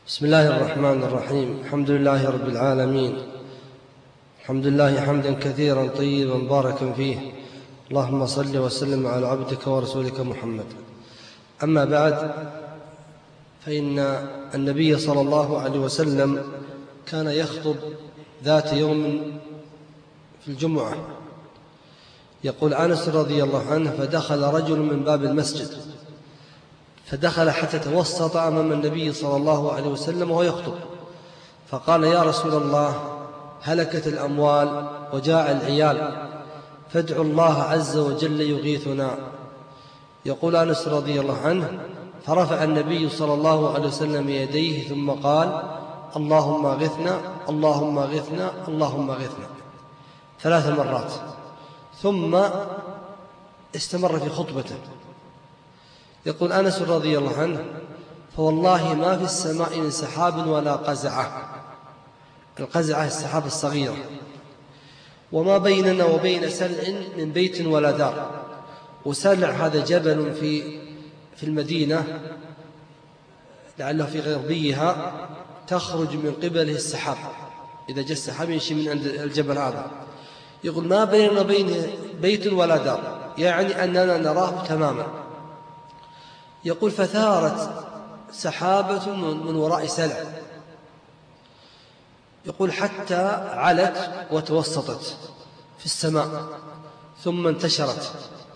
بسم الله الرحمن الرحيم. الحمد لله رب العالمين، الحمد لله حمدا كثيرا طيبا مباركا فيه، اللهم صل وسلم على عبدك ورسولك محمد. أما بعد، فإن النبي صلى الله عليه وسلم كان يخطب ذات يوم في الجمعة. يقول أنس رضي الله عنه: فدخل رجل من باب المسجد، فدخل حتى توسط أمام النبي صلى الله عليه وسلم وهو يخطب، فقال: يا رسول الله، هلكت الأموال وجاع العيال، فادعوا الله عز وجل يغيثنا. يقول أنس رضي الله عنه: فرفع النبي صلى الله عليه وسلم يديه ثم قال: اللهم اغثنا، اللهم اغثنا، اللهم اغثنا 3 مرات، ثم استمر في خطبته. يقول أنس رضي الله عنه: فوالله ما في السماء من سحاب ولا قزعة. القزعة السحاب الصغيرة. وما بيننا وبين سلع من بيت ولا دار. وسلع هذا جبل في المدينة، لعله في غربيها، تخرج من قبله السحاب. إذا جاء السحاب يمشي من عند الجبل هذا. يقول: ما بيننا وبين بيت ولا دار، يعني أننا نراه تماما. يقول: فثارت سحابة من وراء سلع. يقول: حتى علت وتوسطت في السماء، ثم انتشرت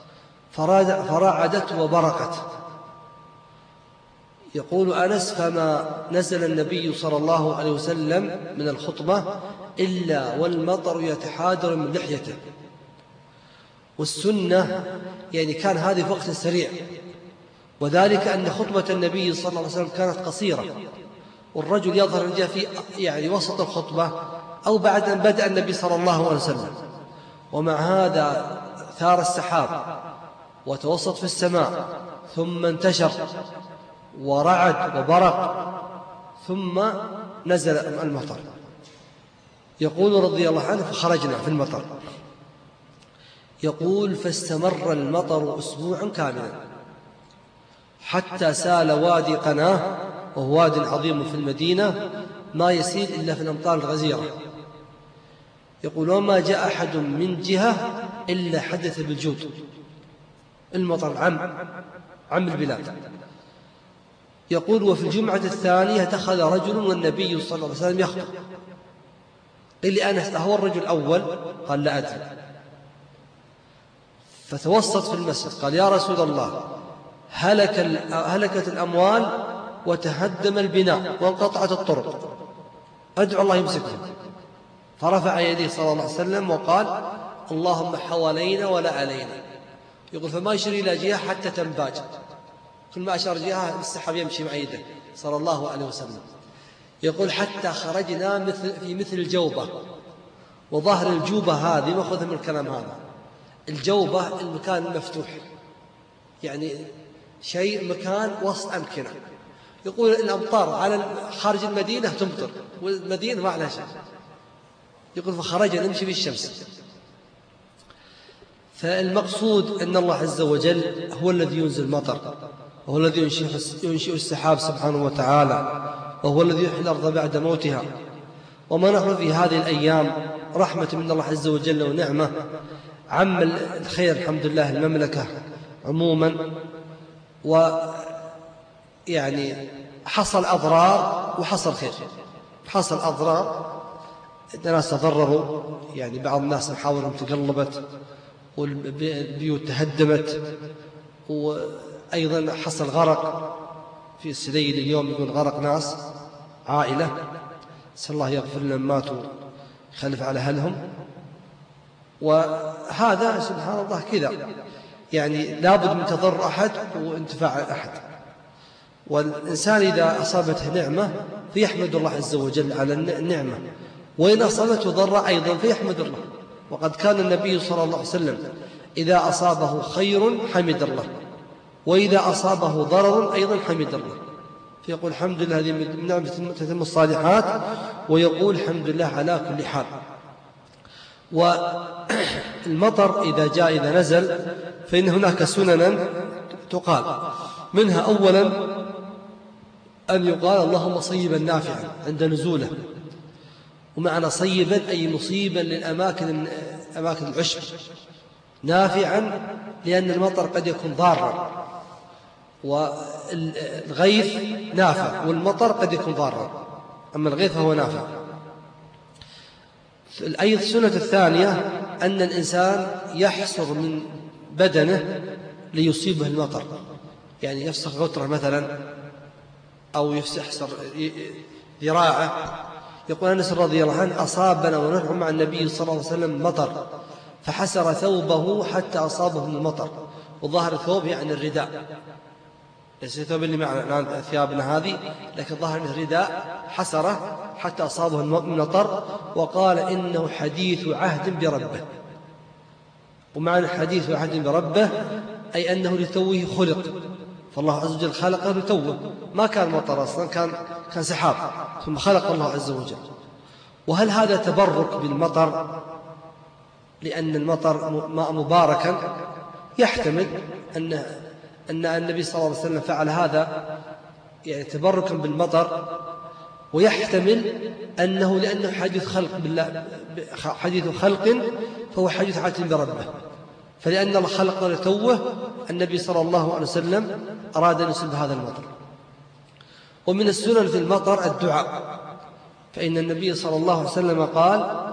فرعدت وبرقت. يقول أنس: فما نزل النبي صلى الله عليه وسلم من الخطبة إلا والمطر يتحادر من لحيته. والسنة يعني كان هذه في وقت سريع، وذلك أن خطبة النبي صلى الله عليه وسلم كانت قصيرة، والرجل يظهر الجاه في يعني وسط الخطبة أو بعد أن بدأ النبي صلى الله عليه وسلم. ومع هذا ثار السحاب وتوسط في السماء، ثم انتشر ورعد وبرق، ثم نزل المطر. يقول رضي الله عنه: فخرجنا في المطر. يقول: فاستمر المطر أسبوعا كاملا، حتى سال وادي قناه، وهو واد عظيم في المدينة ما يسيل إلا في الأمطار الغزيرة. يقول: وما جاء أحد من جهة إلا حدث بالجود. المطر عم البلاد. يقول: وفي الجمعة الثانية دخل رجل والنبي صلى الله عليه وسلم يخطب. قيل لأنس: أهو الرجل الأول؟ قال: لا أدري. فتوسط في المسجد قال: يا رسول الله، هلكت الأموال وتهدم البناء وانقطعت الطرق، أدعو الله يمسكهم. فرفع يديه صلى الله عليه وسلم وقال: اللهم حوالينا ولا علينا. يقول: فما يشير إلى جهة حتى تنباج، كل ما أشار جهة السحاب يمشي مع يده صلى الله عليه وسلم. يقول: حتى خرجنا في مثل الجوبة. وظهر الجوبة هذه مأخوذة من الكلام هذا. الجوبة المكان المفتوح، يعني شيء مكان وسط أمكنة. يقول: الأمطار على خارج المدينة تمطر، والمدينة ما عليها شيء. يقول: فخرجنا نمشي بالشمس. فالمقصود أن الله عز وجل هو الذي ينزل المطر، وهو الذي ينشئ السحاب سبحانه وتعالى، وهو الذي يحيي الأرض بعد موتها. وما نحن في هذه الأيام رحمة من الله عز وجل ونعمة. عم الخير الحمد لله المملكة عموما، ويعني حصل أضرار وحصل خير. حصل أضرار، الناس تضرروا، يعني بعض الناس محاورهم تقلبت والبيوت تهدمت، وأيضا حصل غرق في السديد اليوم، يقول غرق ناس عائلة، نسأل الله يغفر لهم ماتوا يخلف على أهلهم. وهذا سبحان الله كذا، يعني لابد من تضرر أحد وانتفاع أحد. والإنسان إذا أصابته نعمة فيحمد الله عز وجل على النعمة، وإن أصابته ضر أيضا فيحمد الله. وقد كان النبي صلى الله عليه وسلم إذا أصابه خير حمد الله، وإذا أصابه ضرر أيضا حمد الله، فيقول: الحمد لله هذه من نعمة تتم الصالحات، ويقول: الحمد لله على كل حال. والمطر إذا نزل فإن هناك سننا تقال، منها أولا أن يقال اللهم صيبا نافعا عند نزوله، ومعنى صيبا أي مصيبا للأماكن أماكن العشب، نافعا لأن المطر قد يكون ضارا، والغيث نافع والمطر قد يكون ضارا، أما الغيث فهو نافع. الأيض السنة الثانية أن الإنسان يحصر من بدنه ليصيبه المطر، يعني يفسخ غتره مثلا أو يحصر ذراعه. يقول أنس رضي الله عنه أصابنا ونحن مع النبي صلى الله عليه وسلم مطر فحسر ثوبه حتى أصابه من المطر، وظهر الثوب يعني الرداء، ليس الثوب اللي معنا ثيابنا هذه، لكن ظهر الرداء حسره حتى أصابه المطر، وقال إنه حديث عهد بربه. ومعنى حديث عهد بربه أي أنه لتوه خلق، فالله عز وجل خلقه لتوه، ما كان مطر أصلا، كان سحاب، ثم خلق الله عز وجل. وهل هذا تبرك بالمطر لأن المطر ماء مباركا؟ يحتمل أن النبي صلى الله عليه وسلم فعل هذا يعني تبركا بالمطر، ويحتمل أنه لأنه حديث خلق بالله، حديث خلق فهو حديث عهد بربه، فلأن الله خلق لتوه النبي صلى الله عليه وسلم أراد أن يصيب هذا المطر. ومن السنن في المطر الدعاء، فإن النبي صلى الله عليه وسلم قال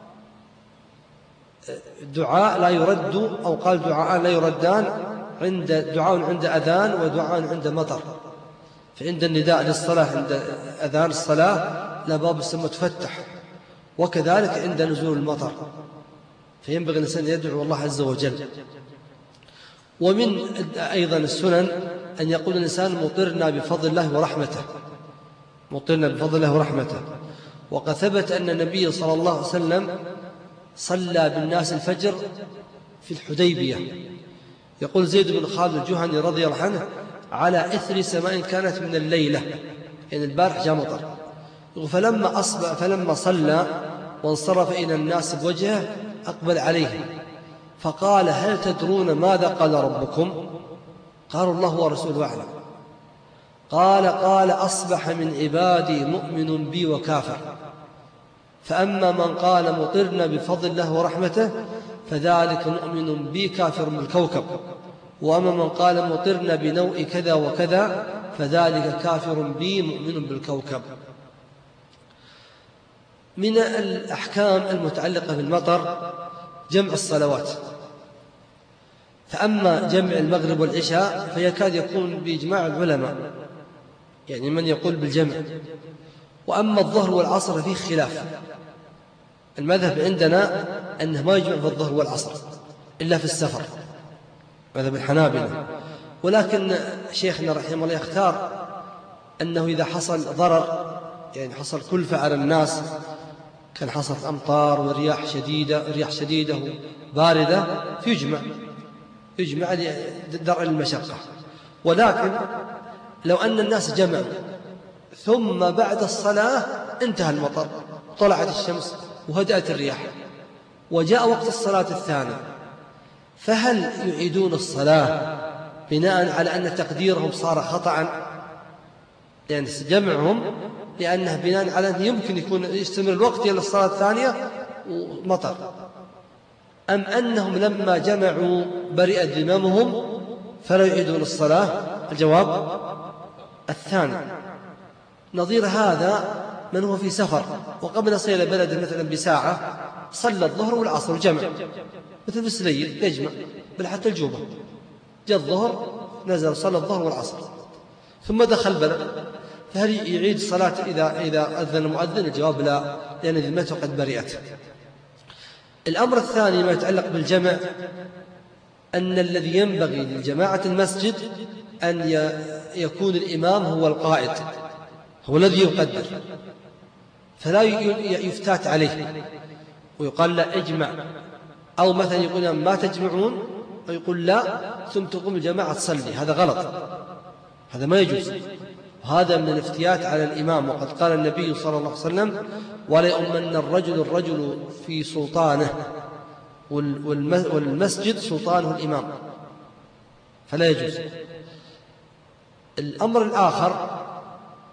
دعاء لا يرد، أو قال دعاء لا يردان، دعاء عند أذان ودعاء عند مطر. فعند النداء للصلاة عند أذان الصلاة لباب السماء تفتح، وكذلك عند نزول المطر، فينبغي الإنسان يدعو الله عز وجل. ومن أيضا السنن أن يقول الإنسان مطرنا بفضل الله ورحمته، مطرنا بفضل الله ورحمته. وقد ثبت أن النبي صلى الله عليه وسلم صلى بالناس الفجر في الحديبية. يقول زيد بن خالد الجهني رضي الله عنه على إثر سماء كانت من الليلة، يعني البارح جاء مطر. فلما صلى وانصرف إلى الناس بوجهه أقبل عليهم فقال هل تدرون ماذا قال ربكم؟ قالوا الله ورسوله أعلم. قال أصبح من عبادي مؤمن بي وكافر، فأما من قال مطرنا بفضل الله ورحمته فذلك مؤمن بي كافر بالكوكب، وأما من قال مطرنا بنوء كذا وكذا فذلك كافر بي مؤمن بالكوكب. من الأحكام المتعلقة بالمطر جمع الصلوات، فأما جمع المغرب والعشاء فيكاد يكون بإجماع العلماء، يعني من يقول بالجمع. وأما الظهر والعصر فيه خلاف، المذهب عندنا أنه ما يجمع في الظهر والعصر إلا في السفر، مذهب الحنابلة. ولكن شيخنا رحمه الله يختار أنه إذا حصل ضرر، يعني حصل كلفة على الناس، كان حصلت أمطار ورياح شديدة باردة، يجمع لدرء المشقة. ولكن لو أن الناس جمعوا ثم بعد الصلاة انتهى المطر، طلعت الشمس وهدأت الرياح وجاء وقت الصلاة الثانية، فهل يعيدون الصلاة بناء على أن تقديرهم صار خطأ؟ يعني جمعهم لأنه بناء على أنه يمكن يكون يستمر الوقت إلى الصلاة الثانية ومطر، أم أنهم لما جمعوا برئت ذممهم فلا يعيدون الصلاة؟ الجواب الثاني. نظير هذا من هو في سفر وقبل يصل إلى بلد مثلا بساعة صلى الظهر والعصر جمع، مثل بسليل يجمع بل حتى الجوبة، جاء الظهر نزل صلى الظهر والعصر ثم دخل بلد، فهل يعيد الصلاة إذا أذن المؤذن؟ الجواب لا، لأن ذمته قد برئت. الأمر الثاني ما يتعلق بالجمع، أن الذي ينبغي للجماعة المسجد أن يكون الإمام هو القائد، هو الذي يقدر، فلا يفتات عليه ويقال لا اجمع، أو مثلا يقول ما تجمعون ويقول لا ثم تقوم الجماعة تصلي، هذا غلط، هذا ما يجوز، هذا من الافتيات على الإمام. وقد قال النبي صلى الله عليه وسلم ولا يؤمن الرجل في سلطانه، والمسجد سلطانه الإمام، فلا يجوز. الأمر الآخر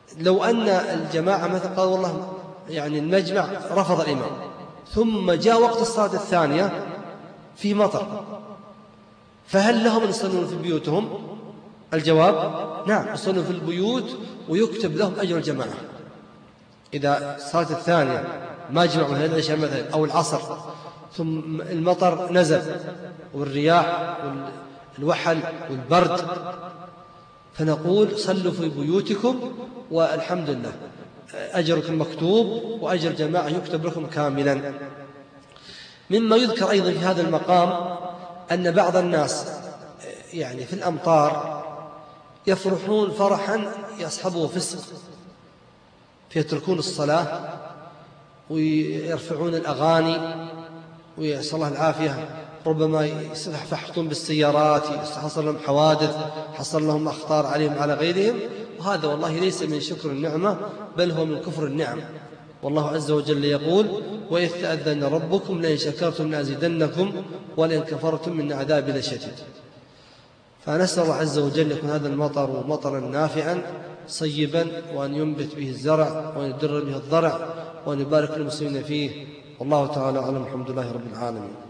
لو أن الجماعة مثلا قال والله يعني المجمع رفض الإمام، ثم جاء وقت الصلاة الثانية في مطر، فهل لهم أن يصلون في بيوتهم؟ الجواب نعم، يصلون في البيوت ويكتب لهم أجر الجماعة. إذا الصلاة الثانية ما جمعوا مثلا العشاء مثلا أو العصر، ثم المطر نزل والرياح والوحل والبرد، فنقول صلوا في بيوتكم والحمد لله، أجركم مكتوب وأجر جماعة يكتب لكم كاملا. مما يذكر أيضا في هذا المقام أن بعض الناس يعني في الأمطار يفرحون فرحا يصحبه فسق، فيتركون الصلاة ويرفعون الأغاني ويسأل الله العافية، ربما يفحطون بالسيارات، حصل لهم حوادث، حصل لهم أخطار عليهم على غيرهم، وهذا والله ليس من شكر النعمة بل هو من كفر النعم. والله عز وجل يقول وإذ تأذن ربكم لئن شكرتم لأزيدنكم ولئن كفرتم من عذابي لشديد. فنسأل الله عز وجل يكون هذا المطر مطرا نافعا صيبا، وأن ينبت به الزرع وأن يدر به الضرع وأن يبارك للمسلمين فيه. والله تعالى أعلم. الحمد لله رب العالمين.